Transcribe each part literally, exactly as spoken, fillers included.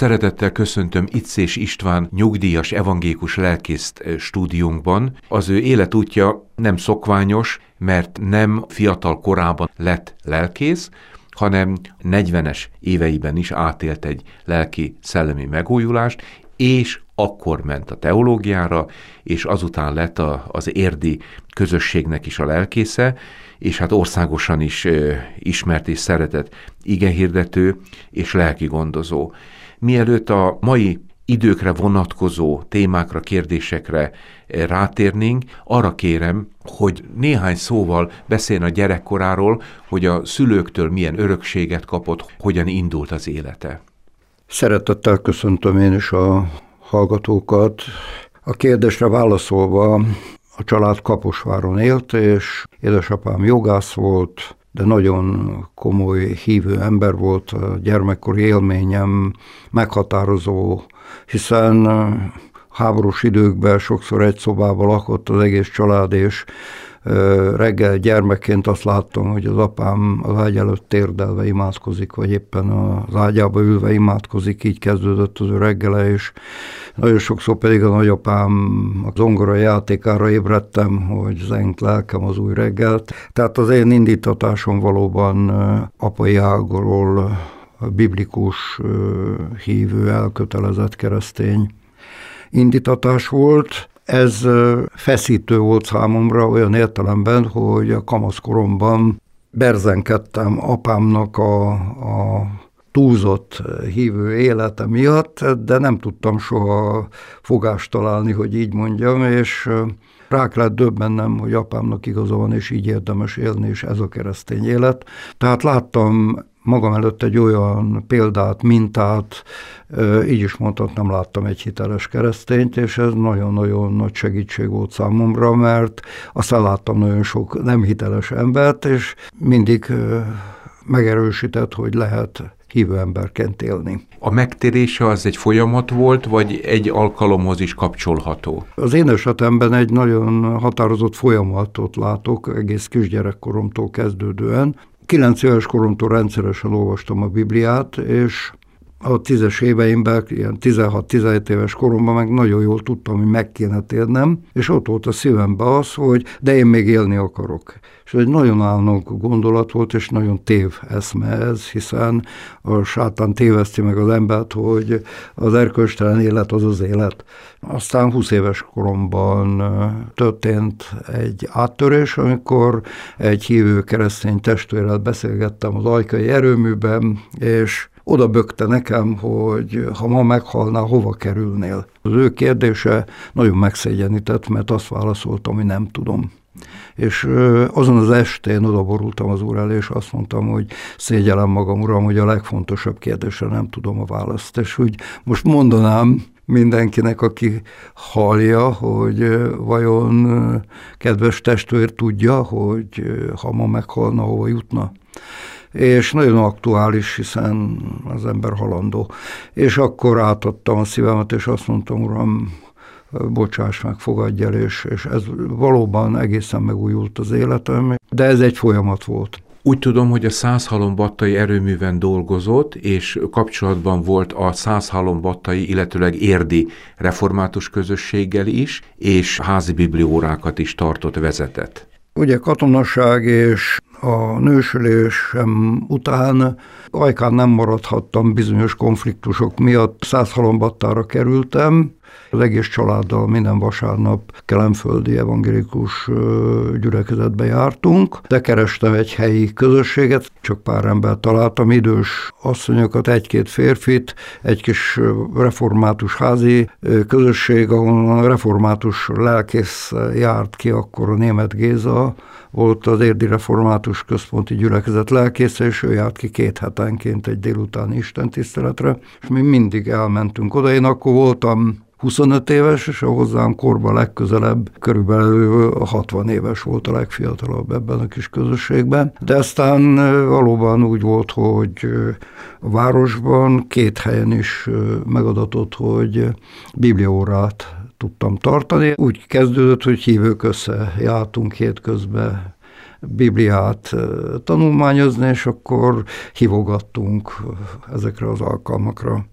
Szeretettel köszöntöm Icés István nyugdíjas evangélikus lelkészt stúdiónkban. Az ő életútja nem szokványos, mert nem fiatal korában lett lelkész, hanem negyvenes éveiben is átélt egy lelki szellemi megújulást, és akkor ment a teológiára, és azután lett a, az érdi közösségnek is a lelkésze, és hát országosan is ö, ismert és szeretett igehirdető és lelki gondozó. Mielőtt a mai időkre vonatkozó témákra, kérdésekre rátérnénk, arra kérem, hogy néhány szóval beszéljen a gyerekkoráról, hogy a szülőktől milyen örökséget kapott, hogyan indult az élete. Szeretettel köszöntöm én is a hallgatókat. A kérdésre válaszolva, a család Kaposváron élt, és édesapám jogász volt, de nagyon komoly hívő ember volt. A gyermekkori élményem meghatározó, hiszen háborús időkben sokszor egy szobában lakott az egész család, és reggel gyermekként azt láttam, hogy az apám az ágy előtt térdelve imádkozik, vagy éppen az ágyába ülve imádkozik, így kezdődött az ő reggele, és nagyon sokszor pedig a nagyapám a zongora játékára ébredtem, hogy zengt lelkem az új reggelt. Tehát az én indítatásom valóban apai ágról biblikus, hívő, elkötelezett keresztény indítatás volt. Ez feszítő volt számomra olyan értelemben, hogy a kamaszkoromban berzenkedtem apámnak a, a túlzott hívő élete miatt, de nem tudtam soha fogást találni, hogy így mondjam, és rá kellett döbbennem, hogy apámnak igaza van, és így érdemes élni, és ez a keresztény élet. Tehát láttam magam előtt egy olyan példát, mintát, így is mondhatnám, láttam egy hiteles keresztényt, és ez nagyon-nagyon nagy segítség volt számomra, mert aztán láttam nagyon sok nem hiteles embert, és mindig megerősített, hogy lehet hívő emberként élni. A megtérése az egy folyamat volt, vagy egy alkalomhoz is kapcsolható? Az én esetemben egy nagyon határozott folyamatot látok, egész kisgyerekkoromtól kezdődően. Kilenc éves koromtól rendszeresen olvastam a Bibliát, és a tízes éveimben, ilyen tizenhat-tizenhét éves koromban meg nagyon jól tudtam, hogy meg kéne térnem, és ott volt a szívemben az, hogy de én még élni akarok. És egy nagyon álnok gondolat volt, és nagyon tév eszme ez, hiszen a sátán téveszti meg az embert, hogy az erkölcstelen élet az az élet. Aztán húsz éves koromban történt egy áttörés, amikor egy hívő keresztény testvérrel beszélgettem az ajkai erőműben, és oda bökte nekem, hogy ha ma meghalnál, hova kerülnél. Az ő kérdése nagyon megszégyenített, mert azt válaszoltam, hogy nem tudom. És azon az estén odaborultam az úr elé, és azt mondtam, hogy szégyellem magam, uram, hogy a legfontosabb kérdésre nem tudom a választ. És úgy most mondanám mindenkinek, aki hallja, hogy vajon kedves testvér tudja, hogy ha ma meghalna, hova jutna. És nagyon aktuális, hiszen az ember halandó. És akkor átadtam a szívemet, és azt mondtam, uram, bocsáss meg, fogadj el, és, és ez valóban egészen megújult az életem, de ez egy folyamat volt. Úgy tudom, hogy a Százhalombattai erőműven dolgozott, és kapcsolatban volt a Százhalombattai, illetőleg érdi református közösséggel is, és házi bibliórákat is tartott, vezetett. Ugye katonasság és a nősülésem után Ajkán nem maradhattam bizonyos konfliktusok miatt. Százhalombattára kerültem, az egész családdal minden vasárnap kelenföldi evangélikus gyülekezetbe jártunk, de kerestem egy helyi közösséget, csak pár embert találtam, idős asszonyokat, egy-két férfit, egy kis református házi közösség, ahol a református lelkész járt ki, akkor a Németh Géza volt az érdi református központi gyülekezet lelkésze, és ő járt ki két hetenként egy délutáni istentiszteletre, és mi mindig elmentünk oda. Én akkor voltam huszonöt éves, és a hozzám korban legközelebb körülbelül hatvan éves volt a legfiatalabb ebben a kis közösségben. De aztán valóban úgy volt, hogy a városban két helyen is megadatott, hogy bibliaórát tudtam tartani. Úgy kezdődött, hogy hívők összejártunk hétközben Bibliát tanulmányozni, és akkor hívogattunk ezekre az alkalmakra.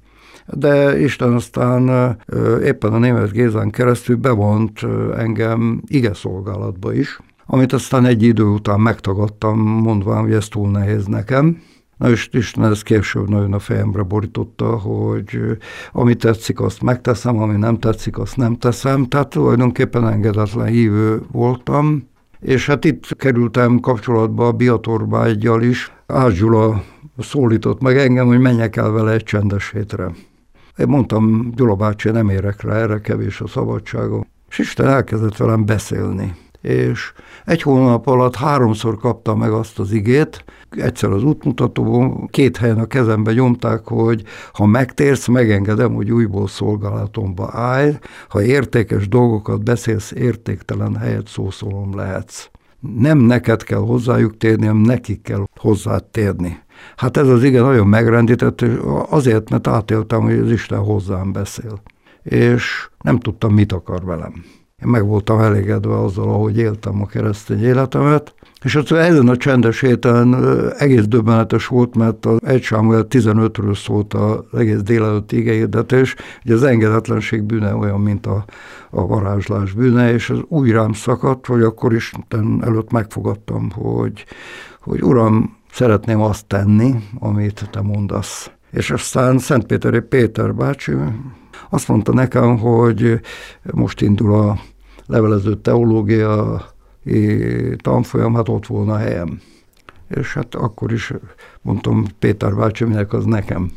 de Isten aztán éppen a Németh Gézán keresztül bevont engem igeszolgálatba is, amit aztán egy idő után megtagadtam, mondván, hogy ez túl nehéz nekem. Na és Isten ezt később nagyon a fejemre borította, hogy ami tetszik, azt megteszem, ami nem tetszik, azt nem teszem. Tehát tulajdonképpen engedetlen hívő voltam, és hát itt kerültem kapcsolatba a Biatorbággyal is. Ács Gyula szólított meg engem, hogy menjek el vele egy csendes hétre. Én mondtam, Gyula bácsi, nem érek rá, erre kevés a szabadságom. És Isten elkezdett velem beszélni. És egy hónap alatt háromszor kaptam meg azt az igét, egyszer az útmutatóban, két helyen a kezembe nyomták, hogy ha megtérsz, megengedem, hogy újból szolgálatomba állj, ha értékes dolgokat beszélsz, értéktelen helyet szószólom lehetsz. Nem neked kell hozzájuk térni, hanem nekik kell hozzád térni. Hát ez az ige nagyon megrendített, azért, mert átéltem, hogy az Isten hozzám beszél. És nem tudtam, mit akar velem. Én meg voltam elégedve azzal, ahogy éltem a keresztény életemet, és az ezen a csendes héten egész döbbenetes volt, mert az egy Sámuel tizenötről szólt az egész délelőtti igehirdetés, hogy az engedetlenség bűne olyan, mint a, a varázslás bűne, és ez úgy rám szakadt, hogy akkor Isten előtt megfogadtam, hogy, hogy Uram, szeretném azt tenni, amit te mondasz. És aztán Szentpéteri Péter bácsi azt mondta nekem, hogy most indul a levelező teológia tanfolyam, hát ott volna a helyem. És hát akkor is mondtam, Péter bácsi, minek az nekem.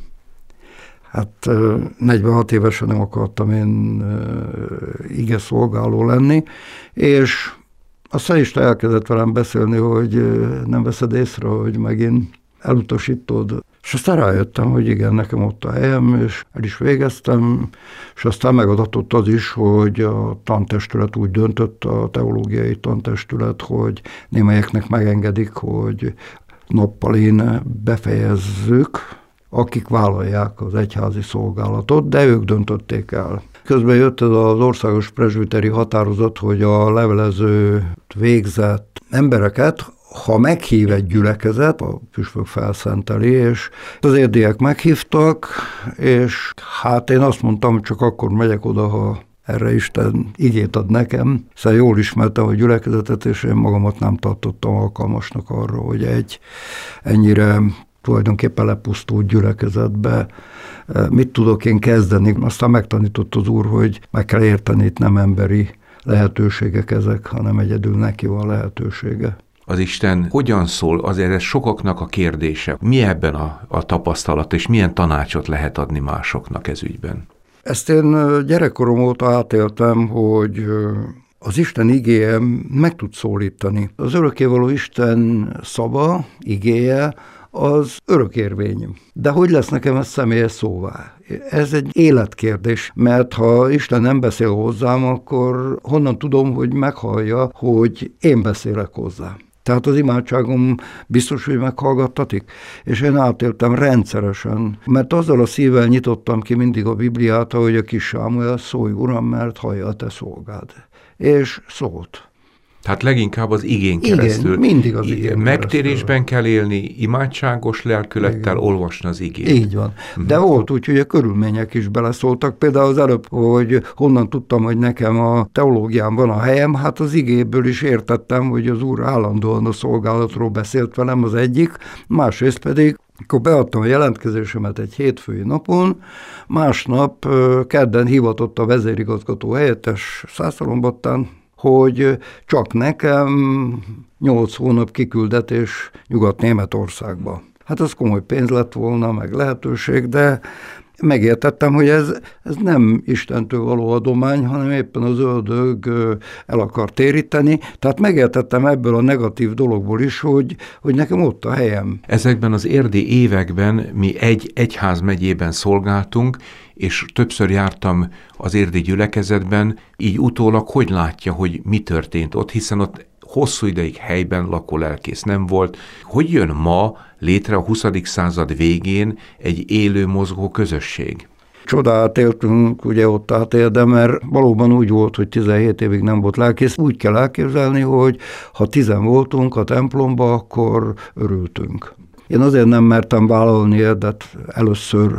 Hát negyvenhat évesen nem akartam én ige szolgáló lenni, és aztán Isten elkezdett velem beszélni, hogy nem veszed észre, hogy megint elutasítod. És aztán rájöttem, hogy igen, nekem ott a helyem, és el is végeztem, és aztán megadatott az is, hogy a tantestület úgy döntött, a teológiai tantestület, hogy némelyeknek megengedik, hogy nappalin befejezzük, akik vállalják az egyházi szolgálatot, de ők döntötték el. Közben jött ez az országos presbiteri határozat, hogy a levelező végzett embereket, ha meghív egy gyülekezet, a püspök felszenteli, és az érdiek meghívtak, és hát én azt mondtam, hogy csak akkor megyek oda, ha erre Isten igét ad nekem, szóval jól ismertem a gyülekezetet, és én magamat nem tartottam alkalmasnak arra, hogy egy ennyire tulajdonképpen lepusztult gyülekezetbe mit tudok én kezdeni. Aztán megtanított az Úr, hogy meg kell érteni, itt nem emberi lehetőségek ezek, hanem egyedül neki van lehetősége. Az Isten hogyan szól, azért ez sokaknak a kérdése. Mi ebben a, a tapasztalat, és milyen tanácsot lehet adni másoknak ez ügyben? Ezt én gyerekkorom óta átéltem, hogy az Isten igéje meg tud szólítani. Az örökkévaló Isten szava, igéje, az örökérvényű. De hogy lesz nekem ez személyes szóvá? Ez egy életkérdés, mert ha Isten nem beszél hozzám, akkor honnan tudom, hogy meghallja, hogy én beszélek hozzá. Tehát az imádságom biztos, hogy meghallgattatik, és én átéltem rendszeresen, mert azzal a szívvel nyitottam ki mindig a Bibliát, ahogy a kis Sámuel, szólj Uram, mert hallja a te szolgád. És szólt. Tehát leginkább az igén keresztül. Igen, mindig az igén Megtérésben keresztül kell élni, imádságos lelkülettel igen. Olvasni az igét. Így van. Uh-huh. De volt úgy, hogy a körülmények is beleszóltak. Például az előbb, hogy honnan tudtam, hogy nekem a teológián van a helyem, hát az igéből is értettem, hogy az Úr állandóan a szolgálatról beszélt velem az egyik, másrészt pedig akkor beadtam a jelentkezésemet egy hétfői napon, másnap kedden hivatott a vezérigazgató helyettes Szászalombattán, hogy csak nekem nyolc hónap kiküldetés Nyugat-Németországba. Hát az komoly pénz lett volna, meg lehetőség, de megértettem, hogy ez, ez nem Istentől való adomány, hanem éppen az ördög el akar téríteni. Tehát megértettem ebből a negatív dologból is, hogy, hogy nekem ott a helyem. Ezekben az érdi években mi egy egyházmegyében szolgáltunk, és többször jártam az érdi gyülekezetben, így utólag hogy látja, hogy mi történt ott, hiszen ott hosszú ideig helyben lakó lelkész nem volt. Hogy jön ma létre a huszadik század végén egy élő, mozgó közösség? Csodát éltünk, ugye ott átél, de mert valóban úgy volt, hogy tizenhét évig nem volt lelkész. Úgy kell elképzelni, hogy ha tizen voltunk a templomba, akkor örültünk. Én azért nem mertem vállalni érdet először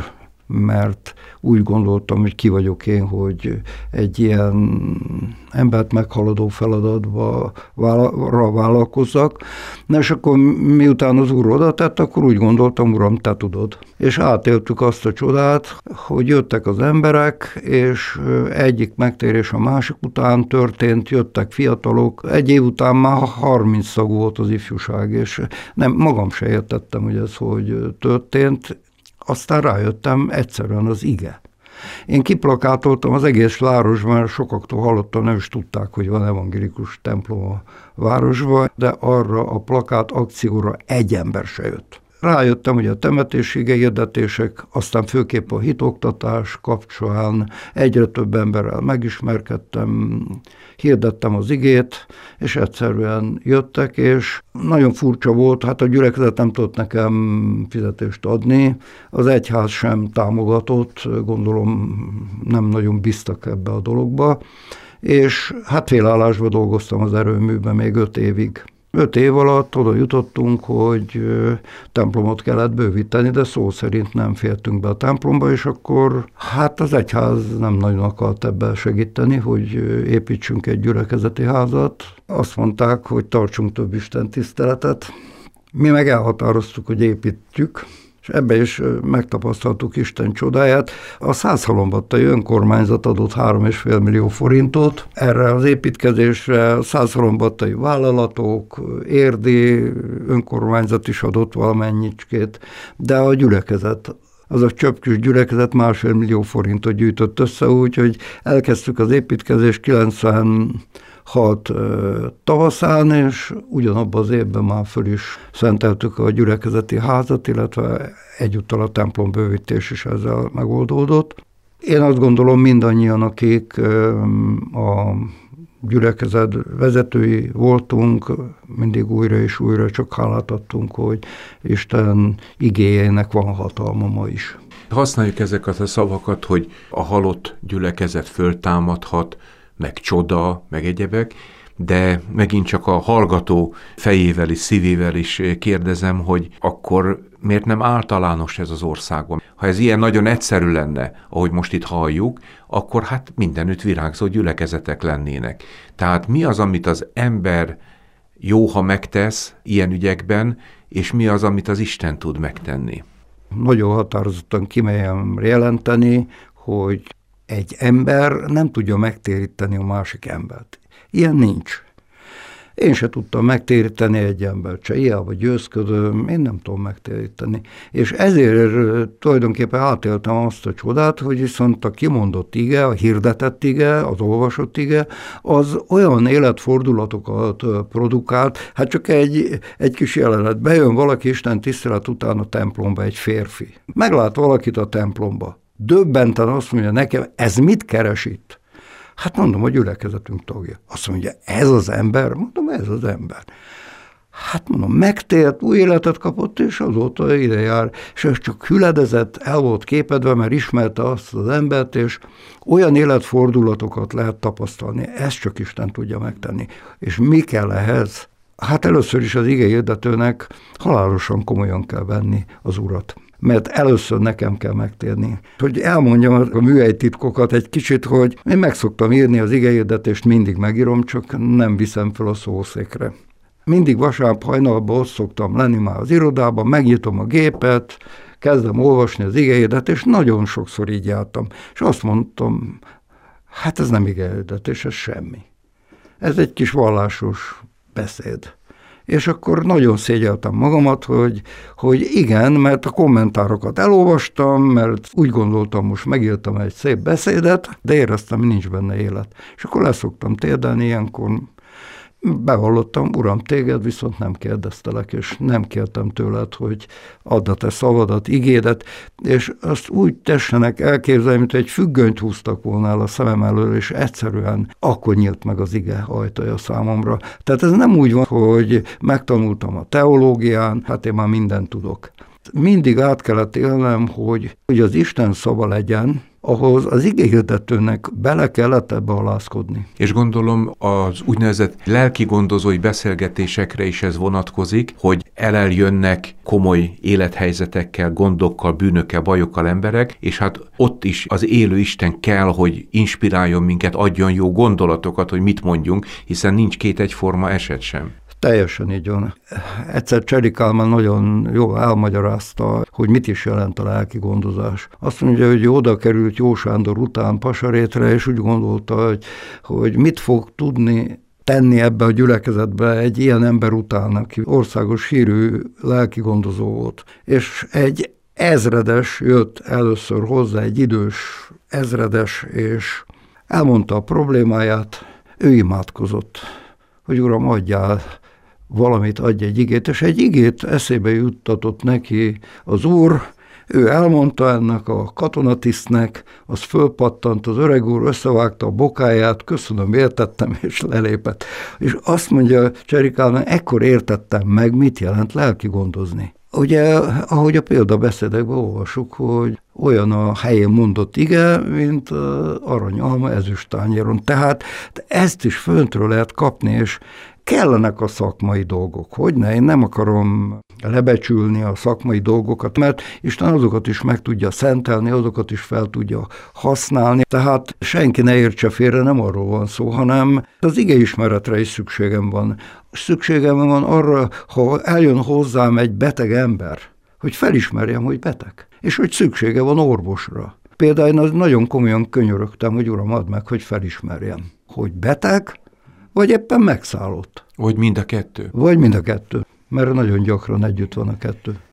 mert úgy gondoltam, hogy ki vagyok én, hogy egy ilyen embert meghaladó feladatba vállalkozzak. Na és akkor miután az úr oda tett, akkor úgy gondoltam, uram, te tudod. És átéltük azt a csodát, hogy jöttek az emberek, és egyik megtérés a másik után történt, jöttek fiatalok. Egy év után már harminc szagú volt az ifjúság, és nem, magam se értettem, hogy ez hogy történt. Aztán rájöttem, egyszerűen az ige. Én kiplakátoltam az egész városban, mert sokaktól hallottam, nem is tudták, hogy van evangélikus templom a városban, de arra a plakát akcióra egy ember se jött. Rájöttem, hogy a temetési hirdetések, aztán főképp a hitoktatás kapcsán egyre több emberrel megismerkedtem, hirdettem az igét, és egyszerűen jöttek, és nagyon furcsa volt, hát a gyülekezet nem tudott nekem fizetést adni, az egyház sem támogatott, gondolom nem nagyon bíztak ebbe a dologba, és hát félállásban dolgoztam az erőműben még öt évig. Öt év alatt oda jutottunk, hogy templomot kellett bővíteni, de szó szerint nem fértünk be a templomba, és akkor hát az egyház nem nagyon akart ebben segíteni, hogy építsünk egy gyülekezeti házat. Azt mondták, hogy tartsunk több Isten tiszteletet. Mi meg elhatároztuk, hogy építjük, és ebbe is megtapasztaltuk Isten csodáját. A Százhalombattai önkormányzat adott három és fél millió forintot erre az építkezésre, Százhalombattai vállalatok, érdi önkormányzat is adott valamennyicskét, de a gyülekezet, az a csöpkis gyülekezet másfél millió forintot gyűjtött össze, úgyhogy elkezdtük az építkezést kilencvenhat tavaszán, és ugyanabban az évben már föl is szenteltük a gyülekezeti házat, illetve egyúttal a templom bővítés is ezzel megoldódott. Én azt gondolom, mindannyian, akik a gyülekezet vezetői voltunk, mindig újra és újra csak hálát adtunk, hogy Isten igéjének van hatalma ma is. Használjuk ezeket a szavakat, hogy a halott gyülekezet föltámadhat, meg csoda, meg egyebek, de megint csak a hallgató fejével és szívével is kérdezem, hogy akkor miért nem általános ez az országban? Ha ez ilyen nagyon egyszerű lenne, ahogy most itt halljuk, akkor hát mindenütt virágzó gyülekezetek lennének. Tehát mi az, amit az ember jó, ha megtesz ilyen ügyekben, és mi az, amit az Isten tud megtenni? Nagyon határozottan kimerjem jelenteni, hogy egy ember nem tudja megtéríteni a másik embert. Ilyen nincs. Én se tudtam megtéríteni egy embert, se hiába győzködöm, én nem tudom megtéríteni. És ezért tulajdonképpen átéltem azt a csodát, hogy viszont a kimondott ige, a hirdetett ige, az olvasott ige, az olyan életfordulatokat produkált, hát csak egy, egy kis jelenet. Bejön valaki Isten tisztelet után a templomba, egy férfi. Meglát valakit a templomba. Döbbenten azt mondja nekem, ez mit keres itt? Hát mondom, a gyülekezetünk tagja. Azt mondja, ez az ember? Mondom, ez az ember. Hát mondom, megtért, új életet kapott, és azóta ide jár. És ez csak hüledezett, el volt képedve, mert ismerte azt az embert, és olyan életfordulatokat lehet tapasztalni. Ezt csak Isten tudja megtenni. És mi kell ehhez? Hát először is az ige hirdetőnek halálosan komolyan kell venni az Urat. Mert először nekem kell megtérni. Hogy elmondjam a műhelytitkokat egy kicsit, hogy én meg szoktam írni az igehirdetést, mindig megírom, csak nem viszem fel a szószékre. Mindig vasárnap hajnalban ott szoktam lenni már az irodában, megnyitom a gépet, kezdem olvasni az igehirdetést, nagyon sokszor így jártam. És azt mondtam, hát ez nem igehirdetés, ez semmi. Ez egy kis vallásos beszéd. És akkor nagyon szégyeltem magamat, hogy, hogy igen, mert a kommentárokat elolvastam, mert úgy gondoltam, most megírtam egy szép beszédet, de éreztem, hogy nincs benne élet. És akkor leszoktam térdelni, ilyenkor bevallottam, uram, téged viszont nem kérdeztelek, és nem kértem tőled, hogy add a te szavadat, igédet, és azt úgy tessenek elképzelni, mint egy függönyt húztak volna el a szemem elől, és egyszerűen akkor nyílt meg az ige ajtaja számomra. Tehát ez nem úgy van, hogy megtanultam a teológián, hát én már mindent tudok. Mindig át kellett élnem, hogy, hogy az Isten szava legyen, ahhoz az igéhirdetőnek bele kellett ebbe alázkodni. És gondolom az úgynevezett lelki gondozói beszélgetésekre is ez vonatkozik, hogy eleljönnek komoly élethelyzetekkel, gondokkal, bűnökkel, bajokkal emberek, és hát ott is az élő Isten kell, hogy inspiráljon minket, adjon jó gondolatokat, hogy mit mondjunk, hiszen nincs két egyforma eset sem. Teljesen így van. Egyszer Cseri Kálmán nagyon jól elmagyarázta, hogy mit is jelent a lelki gondozás. Azt mondja, hogy oda került Jó Sándor után Pasarétre, és úgy gondolta, hogy, hogy mit fog tudni tenni ebbe a gyülekezetbe egy ilyen ember után, aki országos hírű lelki gondozó volt. És egy ezredes jött először hozzá, egy idős ezredes, és elmondta a problémáját, ő imádkozott, hogy Uram, adjál valamit, adj egy igét, és egy igét eszébe juttatott neki az Úr, ő elmondta ennek a katonatisztnek, az fölpattant, az öreg úr összevágta a bokáját, köszönöm, értettem, és lelépett. És azt mondja Cseri Kálmán, ekkor értettem meg, mit jelent lelki gondozni. Ugye, ahogy a példabeszédekben olvasjuk, hogy olyan a helyén mondott ige, mint aranyalma ezüsttányéron. Tehát ezt is föntről lehet kapni, és kellenek a szakmai dolgok. Hogyne, én nem akarom lebecsülni a szakmai dolgokat, mert Isten azokat is meg tudja szentelni, azokat is fel tudja használni. Tehát senki ne értse félre, nem arról van szó, hanem az igeismeretre is szükségem van. Szükségem van arra, ha eljön hozzám egy beteg ember, hogy felismerjem, hogy beteg, és hogy szüksége van orvosra. Például én nagyon komolyan könyörögtem, hogy Uram, add meg, hogy felismerjem, hogy beteg, vagy éppen megszállott. Vagy mind a kettő. Vagy mind a kettő, mert nagyon gyakran együtt van a kettő.